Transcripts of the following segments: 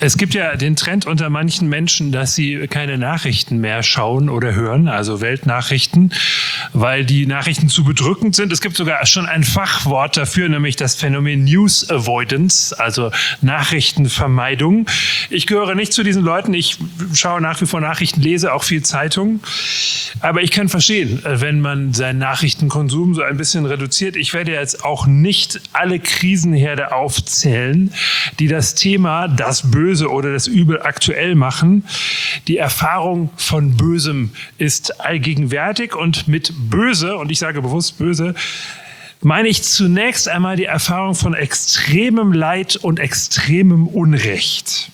Es gibt ja den Trend unter manchen Menschen, dass sie keine Nachrichten mehr schauen oder hören, also Weltnachrichten, weil die Nachrichten zu bedrückend sind. Es gibt sogar schon ein Fachwort dafür, nämlich das Phänomen News Avoidance, also Nachrichtenvermeidung. Ich gehöre nicht zu diesen Leuten. Ich schaue nach wie vor Nachrichten, lese auch viel Zeitung. Aber ich kann verstehen, wenn man seinen Nachrichtenkonsum so ein bisschen reduziert. Ich werde jetzt auch nicht alle Krisenherde aufzählen, die das Thema, das Böse oder das Übel aktuell machen. Die Erfahrung von Bösem ist allgegenwärtig und mit böse, und ich sage bewusst böse, meine ich zunächst einmal die Erfahrung von extremem Leid und extremem Unrecht.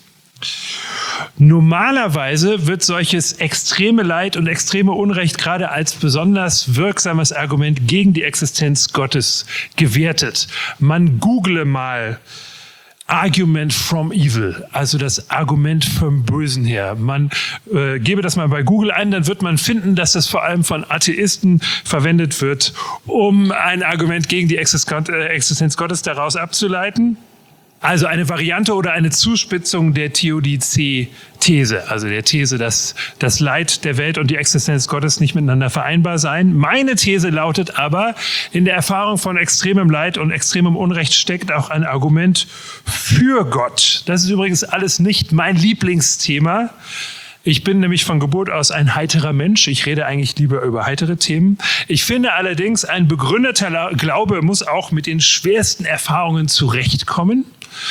Normalerweise wird solches extreme Leid und extreme Unrecht gerade als besonders wirksames Argument gegen die Existenz Gottes gewertet. Man google mal Argument from Evil, also das Argument vom Bösen her. Man gebe das mal bei Google ein, dann wird man finden, dass das vor allem von Atheisten verwendet wird, um ein Argument gegen die Existenz Gottes daraus abzuleiten. Also eine Variante oder eine Zuspitzung der Theodizee-These, also der These, dass das Leid der Welt und die Existenz Gottes nicht miteinander vereinbar seien. Meine These lautet aber, in der Erfahrung von extremem Leid und extremem Unrecht steckt auch ein Argument für Gott. Das ist übrigens alles nicht mein Lieblingsthema. Ich bin nämlich von Geburt aus ein heiterer Mensch. Ich rede eigentlich lieber über heitere Themen. Ich finde allerdings, ein begründeter Glaube muss auch mit den schwersten Erfahrungen zurechtkommen.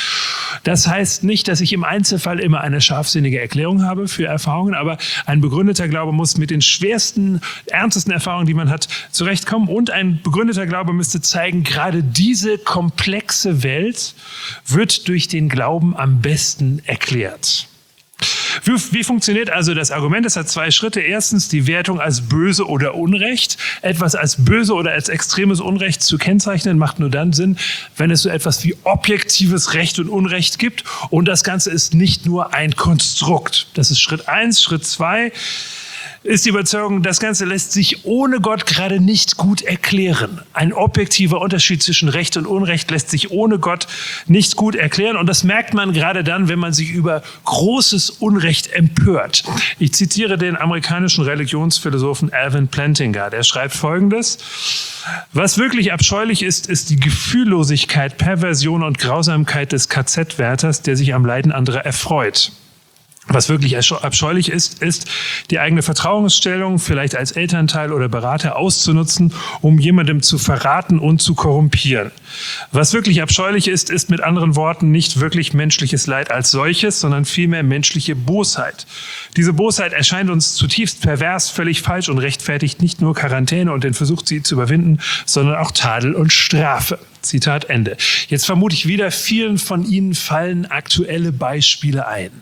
Das heißt nicht, dass ich im Einzelfall immer eine scharfsinnige Erklärung habe für Erfahrungen, aber ein begründeter Glaube muss mit den schwersten, ernstesten Erfahrungen, die man hat, zurechtkommen. Und ein begründeter Glaube müsste zeigen, gerade diese komplexe Welt wird durch den Glauben am besten erklärt. Wie funktioniert also das Argument? Es hat zwei Schritte. Erstens die Wertung als böse oder Unrecht. Etwas als böse oder als extremes Unrecht zu kennzeichnen, macht nur dann Sinn, wenn es so etwas wie objektives Recht und Unrecht gibt. Und das Ganze ist nicht nur ein Konstrukt. Das ist Schritt 1. Schritt 2 ist die Überzeugung, das Ganze lässt sich ohne Gott gerade nicht gut erklären. Ein objektiver Unterschied zwischen Recht und Unrecht lässt sich ohne Gott nicht gut erklären. Und das merkt man gerade dann, wenn man sich über großes Unrecht empört. Ich zitiere den amerikanischen Religionsphilosophen Alvin Plantinga. Der schreibt Folgendes: Was wirklich abscheulich ist, ist die Gefühllosigkeit, Perversion und Grausamkeit des KZ-Wärters, der sich am Leiden anderer erfreut. Was wirklich abscheulich ist, ist die eigene Vertrauensstellung, vielleicht als Elternteil oder Berater auszunutzen, um jemandem zu verraten und zu korrumpieren. Was wirklich abscheulich ist, ist mit anderen Worten nicht wirklich menschliches Leid als solches, sondern vielmehr menschliche Bosheit. Diese Bosheit erscheint uns zutiefst pervers, völlig falsch und rechtfertigt nicht nur Quarantäne und den Versuch, sie zu überwinden, sondern auch Tadel und Strafe. Zitat Ende. Jetzt vermute ich wieder, vielen von Ihnen fallen aktuelle Beispiele ein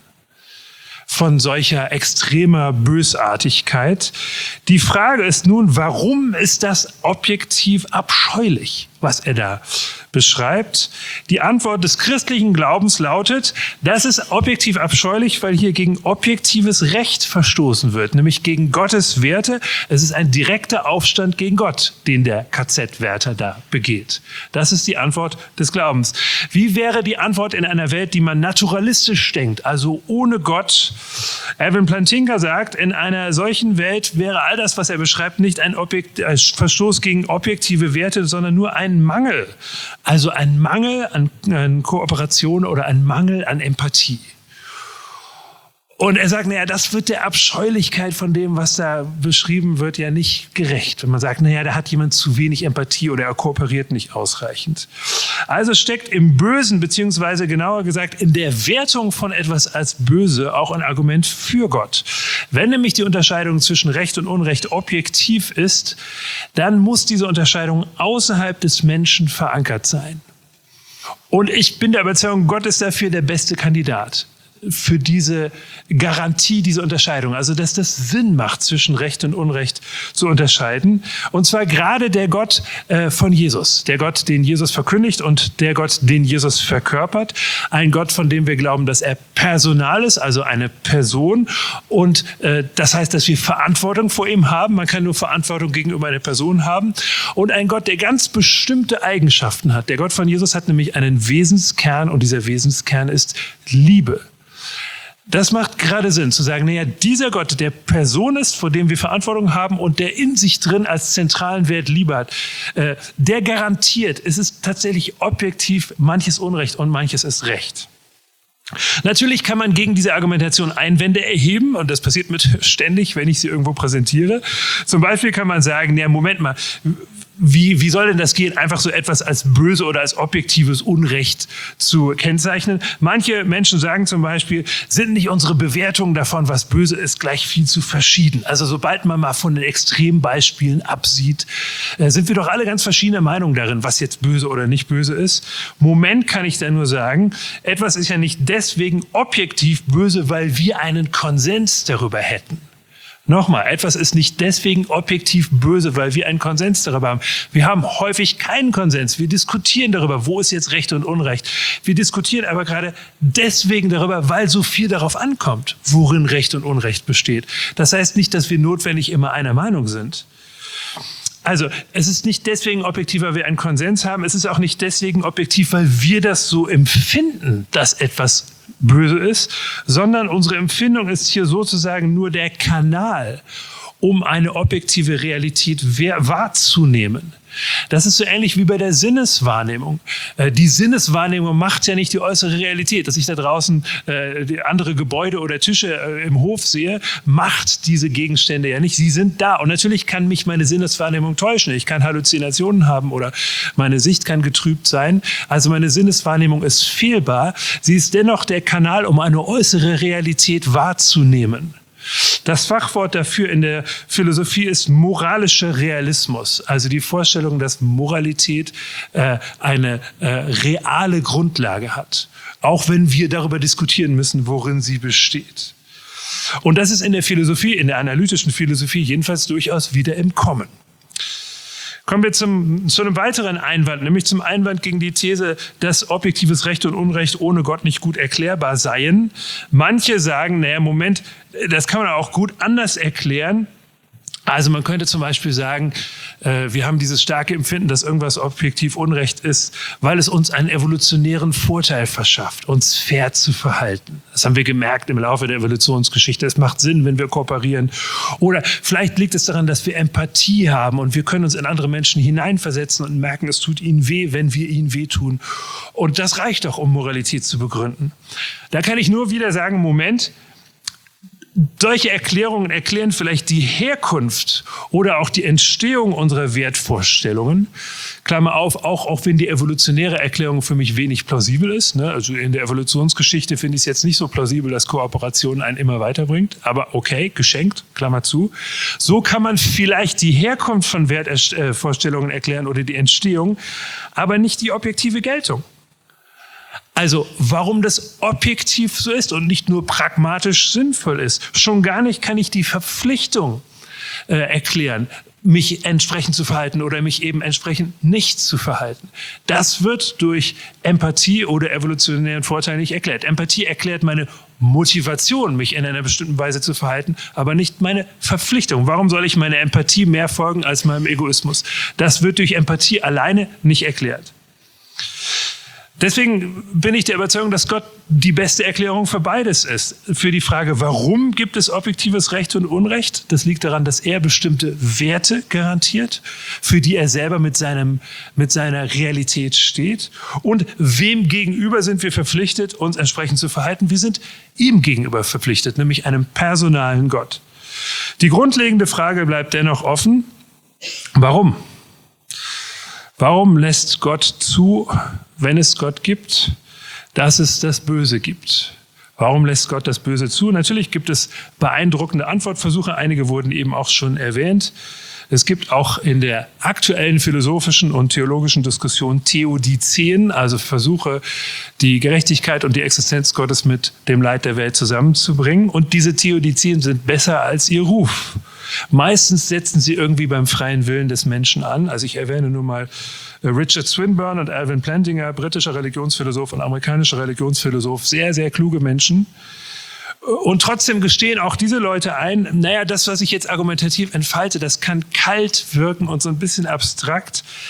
von solcher extremer Bösartigkeit. Die Frage ist nun, warum ist das objektiv abscheulich, was er da beschreibt? Die Antwort des christlichen Glaubens lautet, das ist objektiv abscheulich, weil hier gegen objektives Recht verstoßen wird, nämlich gegen Gottes Werte. Es ist ein direkter Aufstand gegen Gott, den der KZ-Wärter da begeht. Das ist die Antwort des Glaubens. Wie wäre die Antwort in einer Welt, die man naturalistisch denkt, also ohne Gott? Alvin Plantinga sagt, in einer solchen Welt wäre all das, was er beschreibt, nicht ein Verstoß gegen objektive Werte, sondern nur ein Mangel. Also ein Mangel an Kooperation oder ein Mangel an Empathie. Und er sagt, naja, das wird der Abscheulichkeit von dem, was da beschrieben wird, ja nicht gerecht. Wenn man sagt, naja, da hat jemand zu wenig Empathie oder er kooperiert nicht ausreichend. Also steckt im Bösen, beziehungsweise genauer gesagt in der Wertung von etwas als böse auch ein Argument für Gott. Wenn nämlich die Unterscheidung zwischen Recht und Unrecht objektiv ist, dann muss diese Unterscheidung außerhalb des Menschen verankert sein. Und ich bin der Überzeugung, Gott ist dafür der beste Kandidat. Für diese Garantie, diese Unterscheidung. Also, dass das Sinn macht, zwischen Recht und Unrecht zu unterscheiden. Und zwar gerade der Gott von Jesus. Der Gott, den Jesus verkündigt und der Gott, den Jesus verkörpert. Ein Gott, von dem wir glauben, dass er personal ist, also eine Person. Und das heißt, dass wir Verantwortung vor ihm haben. Man kann nur Verantwortung gegenüber einer Person haben. Und ein Gott, der ganz bestimmte Eigenschaften hat. Der Gott von Jesus hat nämlich einen Wesenskern und dieser Wesenskern ist Liebe. Das macht gerade Sinn, zu sagen, naja, dieser Gott, der Person ist, vor dem wir Verantwortung haben und der in sich drin als zentralen Wert Liebe hat, der garantiert, es ist tatsächlich objektiv manches Unrecht und manches ist Recht. Natürlich kann man gegen diese Argumentation Einwände erheben und das passiert mir ständig, wenn ich sie irgendwo präsentiere. Zum Beispiel kann man sagen, ja, Moment mal, wie soll denn das gehen, einfach so etwas als böse oder als objektives Unrecht zu kennzeichnen? Manche Menschen sagen zum Beispiel, sind nicht unsere Bewertungen davon, was böse ist, gleich viel zu verschieden? Also sobald man mal von den Extrembeispielen absieht, sind wir doch alle ganz verschiedener Meinung darin, was jetzt böse oder nicht böse ist. Moment kann ich da nur sagen, etwas ist ja nicht deswegen objektiv böse, weil wir einen Konsens darüber hätten. Nochmal, etwas ist nicht deswegen objektiv böse, weil wir einen Konsens darüber haben. Wir haben häufig keinen Konsens. Wir diskutieren darüber, wo ist jetzt Recht und Unrecht. Wir diskutieren aber gerade deswegen darüber, weil so viel darauf ankommt, worin Recht und Unrecht besteht. Das heißt nicht, dass wir notwendig immer einer Meinung sind. Also, es ist nicht deswegen objektiv, weil wir einen Konsens haben. Es ist auch nicht deswegen objektiv, weil wir das so empfinden, dass etwas böse ist, sondern unsere Empfindung ist hier sozusagen nur der Kanal, um eine objektive Realität wahrzunehmen. Das ist so ähnlich wie bei der Sinneswahrnehmung. Die Sinneswahrnehmung macht ja nicht die äußere Realität. Dass ich da draußen andere Gebäude oder Tische im Hof sehe, macht diese Gegenstände ja nicht. Sie sind da. Und natürlich kann mich meine Sinneswahrnehmung täuschen. Ich kann Halluzinationen haben oder meine Sicht kann getrübt sein. Also meine Sinneswahrnehmung ist fehlbar. Sie ist dennoch der Kanal, um eine äußere Realität wahrzunehmen. Das Fachwort dafür in der Philosophie ist moralischer Realismus, also die Vorstellung, dass Moralität eine reale Grundlage hat, auch wenn wir darüber diskutieren müssen, worin sie besteht. Und das ist in der Philosophie, in der analytischen Philosophie jedenfalls durchaus wieder im Kommen. Kommen wir zu einem weiteren Einwand, nämlich zum Einwand gegen die These, dass objektives Recht und Unrecht ohne Gott nicht gut erklärbar seien. Manche sagen, naja, Moment, das kann man auch gut anders erklären. Also man könnte zum Beispiel sagen, wir haben dieses starke Empfinden, dass irgendwas objektiv Unrecht ist, weil es uns einen evolutionären Vorteil verschafft, uns fair zu verhalten. Das haben wir gemerkt im Laufe der Evolutionsgeschichte. Es macht Sinn, wenn wir kooperieren. Oder vielleicht liegt es daran, dass wir Empathie haben und wir können uns in andere Menschen hineinversetzen und merken, es tut ihnen weh, wenn wir ihnen wehtun. Und das reicht doch, um Moralität zu begründen. Da kann ich nur wieder sagen, Moment, solche Erklärungen erklären vielleicht die Herkunft oder auch die Entstehung unserer Wertvorstellungen. Klammer auf, auch wenn die evolutionäre Erklärung für mich wenig plausibel ist. Ne? Also in der Evolutionsgeschichte finde ich es jetzt nicht so plausibel, dass Kooperation einen immer weiterbringt. Aber okay, geschenkt, Klammer zu. So kann man vielleicht die Herkunft von Wertvorstellungen erklären oder die Entstehung, aber nicht die objektive Geltung. Also warum das objektiv so ist und nicht nur pragmatisch sinnvoll ist. Schon gar nicht kann ich die Verpflichtung erklären, mich entsprechend zu verhalten oder mich eben entsprechend nicht zu verhalten. Das wird durch Empathie oder evolutionären Vorteil nicht erklärt. Empathie erklärt meine Motivation, mich in einer bestimmten Weise zu verhalten, aber nicht meine Verpflichtung. Warum soll ich meiner Empathie mehr folgen als meinem Egoismus? Das wird durch Empathie alleine nicht erklärt. Deswegen bin ich der Überzeugung, dass Gott die beste Erklärung für beides ist. Für die Frage, warum gibt es objektives Recht und Unrecht? Das liegt daran, dass er bestimmte Werte garantiert, für die er selber mit seiner Realität steht. Und wem gegenüber sind wir verpflichtet, uns entsprechend zu verhalten? Wir sind ihm gegenüber verpflichtet, nämlich einem personalen Gott. Die grundlegende Frage bleibt dennoch offen. Warum? Warum lässt Gott zu, wenn es Gott gibt, dass es das Böse gibt? Warum lässt Gott das Böse zu? Natürlich gibt es beeindruckende Antwortversuche. Einige wurden eben auch schon erwähnt. Es gibt auch in der aktuellen philosophischen und theologischen Diskussion Theodizeen, also Versuche, die Gerechtigkeit und die Existenz Gottes mit dem Leid der Welt zusammenzubringen. Und diese Theodizeen sind besser als ihr Ruf. Meistens setzen sie irgendwie beim freien Willen des Menschen an. Also ich erwähne nur mal Richard Swinburne und Alvin Plantinga, britischer Religionsphilosoph und amerikanischer Religionsphilosoph, sehr, sehr kluge Menschen. Und trotzdem gestehen auch diese Leute ein, naja, das, was ich jetzt argumentativ entfalte, das kann kalt wirken und so ein bisschen abstrakt.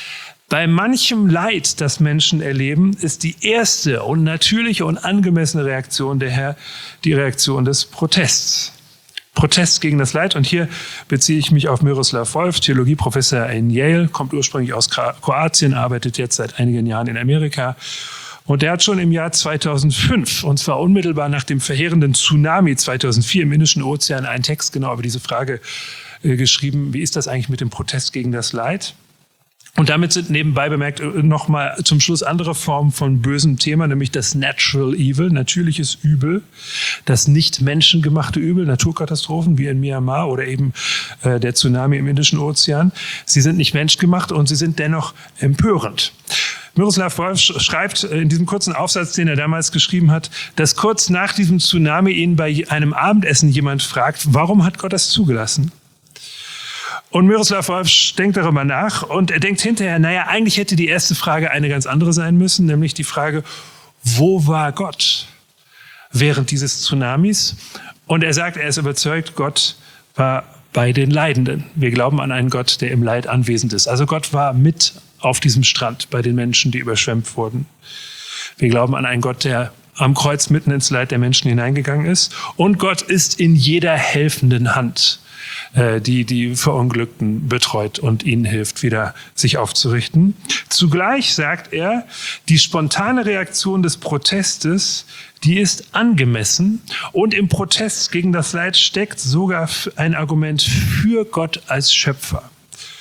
Bei manchem Leid, das Menschen erleben, ist die erste und natürliche und angemessene Reaktion die Reaktion des Protests. Protest gegen das Leid. Und hier beziehe ich mich auf Miroslav Volf, Theologieprofessor in Yale, kommt ursprünglich aus Kroatien, arbeitet jetzt seit einigen Jahren in Amerika. Und der hat schon im Jahr 2005, und zwar unmittelbar nach dem verheerenden Tsunami 2004 im Indischen Ozean, einen Text genau über diese Frage geschrieben, wie ist das eigentlich mit dem Protest gegen das Leid? Und damit sind nebenbei bemerkt nochmal zum Schluss andere Formen von bösem Thema, nämlich das Natural Evil, natürliches Übel, das nicht menschengemachte Übel, Naturkatastrophen wie in Myanmar oder eben der Tsunami im Indischen Ozean. Sie sind nicht menschgemacht und sie sind dennoch empörend. Miroslav Volf schreibt in diesem kurzen Aufsatz, den er damals geschrieben hat, dass kurz nach diesem Tsunami ihn bei einem Abendessen jemand fragt, warum hat Gott das zugelassen? Und Miroslav Volf denkt darüber nach und er denkt hinterher, naja, eigentlich hätte die erste Frage eine ganz andere sein müssen, nämlich die Frage, wo war Gott während dieses Tsunamis? Und er sagt, er ist überzeugt, Gott war bei den Leidenden. Wir glauben an einen Gott, der im Leid anwesend ist. Also Gott war mit auf diesem Strand bei den Menschen, die überschwemmt wurden. Wir glauben an einen Gott, der am Kreuz mitten ins Leid der Menschen hineingegangen ist. Und Gott ist in jeder helfenden Hand, die Verunglückten betreut und ihnen hilft, wieder sich aufzurichten. Zugleich sagt er, die spontane Reaktion des Protestes, die ist angemessen und im Protest gegen das Leid steckt sogar ein Argument für Gott als Schöpfer.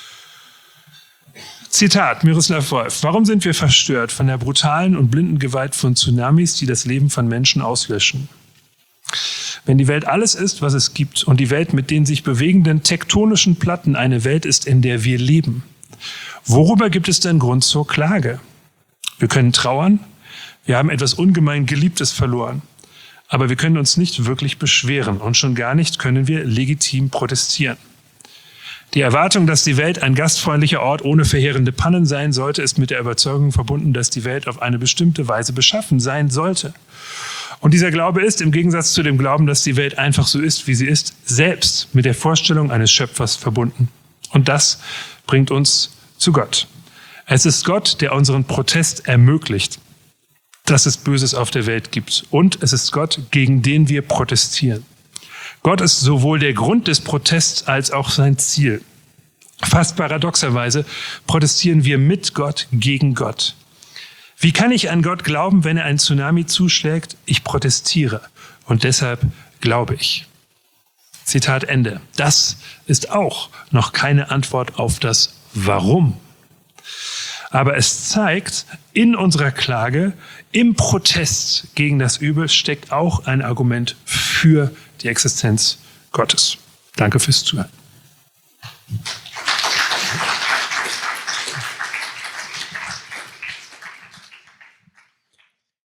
Zitat, Miroslav Volf. Warum sind wir verstört von der brutalen und blinden Gewalt von Tsunamis, die das Leben von Menschen auslöschen? Wenn die Welt alles ist, was es gibt und die Welt mit den sich bewegenden tektonischen Platten eine Welt ist, in der wir leben, worüber gibt es denn Grund zur Klage? Wir können trauern, wir haben etwas ungemein Geliebtes verloren, aber wir können uns nicht wirklich beschweren und schon gar nicht können wir legitim protestieren. Die Erwartung, dass die Welt ein gastfreundlicher Ort ohne verheerende Pannen sein sollte, ist mit der Überzeugung verbunden, dass die Welt auf eine bestimmte Weise beschaffen sein sollte. Und dieser Glaube ist, im Gegensatz zu dem Glauben, dass die Welt einfach so ist, wie sie ist, selbst mit der Vorstellung eines Schöpfers verbunden. Und das bringt uns zu Gott. Es ist Gott, der unseren Protest ermöglicht, dass es Böses auf der Welt gibt. Und es ist Gott, gegen den wir protestieren. Gott ist sowohl der Grund des Protests als auch sein Ziel. Fast paradoxerweise protestieren wir mit Gott gegen Gott. Wie kann ich an Gott glauben, wenn er ein Tsunami zuschlägt? Ich protestiere und deshalb glaube ich. Zitat Ende. Das ist auch noch keine Antwort auf das Warum. Aber es zeigt, in unserer Klage, im Protest gegen das Übel steckt auch ein Argument für die Existenz Gottes. Danke fürs Zuhören.